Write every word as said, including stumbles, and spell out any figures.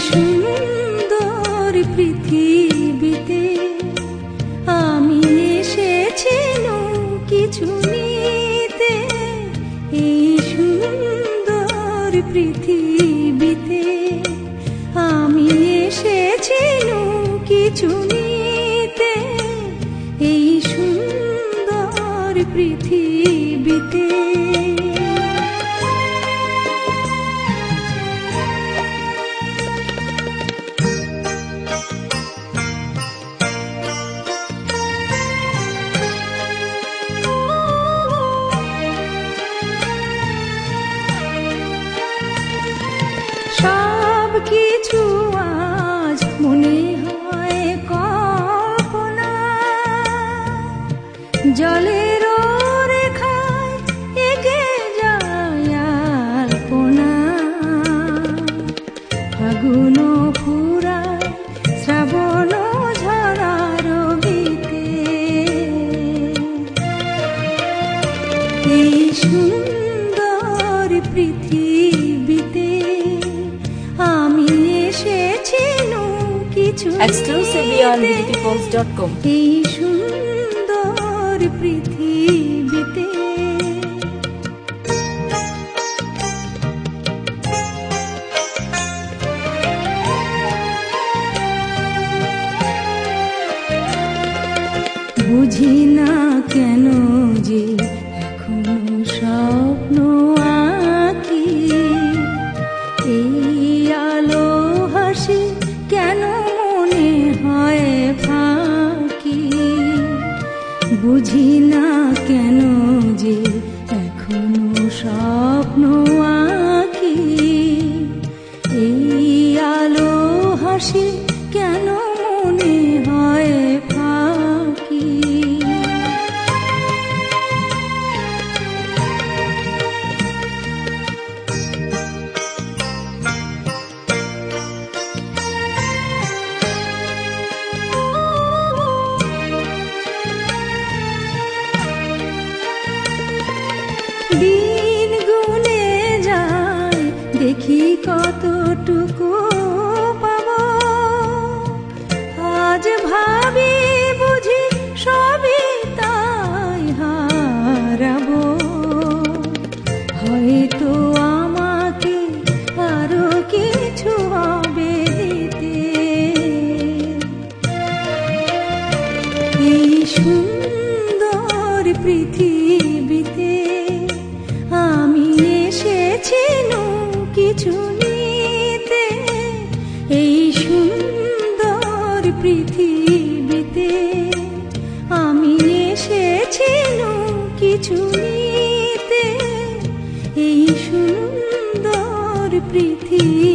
সুন্দর পৃথিবীতে আমি এসেছি কিছু নিতে। এই সুন্দর পৃথিবীতে আমি এসেছি কিছু নিতে। এই সুন্দর পৃথিবীতে সব কিছু আজ মনে হয় কল্পনা। জলের রেখায় এঁকে যায় আলপনা। ফাগুন ফুরায় শ্রাবণ ঝরার রবিতে। এই সুন্দর পৃথিবীতে আমি এসেছি কিছু exclusively on b d p pulse dot com। এই সুন্দর পৃথিবীতে বুঝি না কেন যে এখনো স্বপ্ন আঁকি। এই আলো হাসি কেন মনে হয় ফাঁকি। বুঝি না কেন যে এখনো স্বপ্ন আঁকি। এই আলো হাসি কেন মনে হয় ফাঁকি। দিন গুনে যায় দেখি কতটুকু পাবো। আজ ভাবি বুঝি সবই তাই হারাবো। হয়তো আমাকে আরো কিছু হবে দিতে। এই সুন্দর পৃথিবীতে আমি এসেছি কিছু নিতে। এই সুন্দর পৃথিবীতে আমি এসেছি কিছু নিতে। এই সুন্দর পৃথিবী